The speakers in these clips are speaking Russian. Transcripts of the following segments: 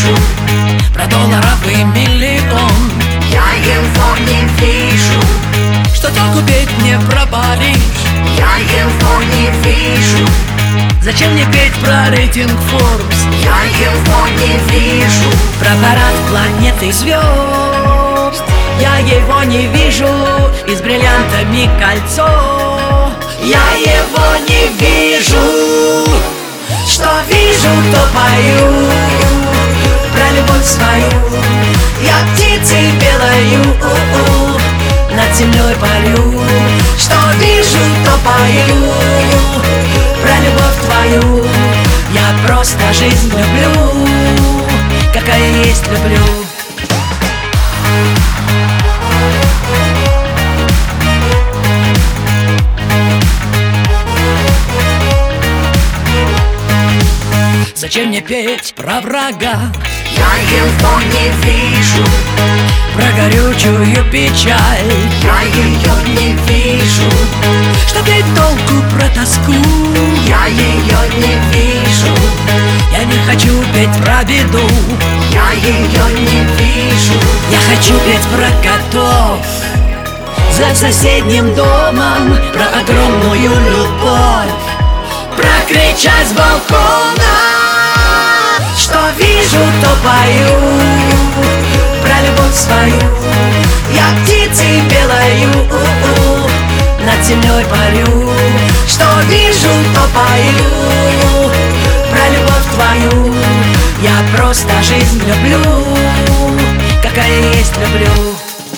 пишу про долларовый миллион. Я его не вижу, Что толку петь мне про Париж? я его не вижу, Зачем мне петь про рейтинг Forbes? я его не вижу, Про парад планет и звезд я его не вижу. И с бриллиантами кольцо я его не вижу. Что вижу, то пою про любовь свою. Я птицей белою над землей парю. Что вижу, то пою про любовь твою. Я просто жизнь люблю, какая есть люблю. Зачем мне петь про врага, я его не вижу, про горючую печаль? я ее не вижу, Что петь толку про тоску? я ее не вижу, Я не хочу петь про беду, я ее не вижу, я хочу петь про котов за соседним домом, про огромную любовь, про кричать с балкона. Что вижу, то пою про любовь свою. Я птицей белою над землей парю. Что вижу, то пою про любовь твою. Я просто жизнь люблю, какая есть люблю.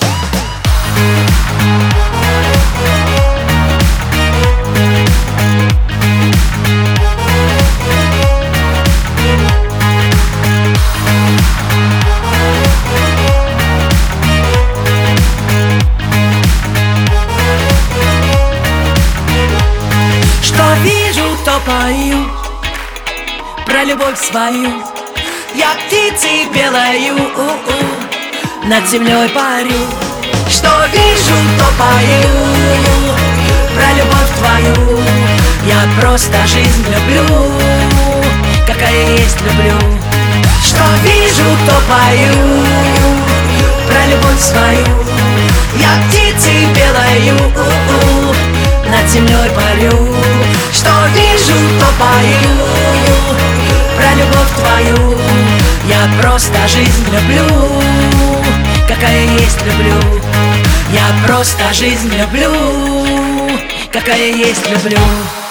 Что вижу, то пою про любовь свою. Я птицей белою над землей парю. Что вижу, то пою про любовь твою. Я просто жизнь люблю, какая есть люблю. Что вижу, то пою про любовь свою. Я птицей белою над землей парю. Что вижу, то пою про любовь твою. Я просто жизнь люблю, какая есть люблю. Я просто жизнь люблю, какая есть люблю.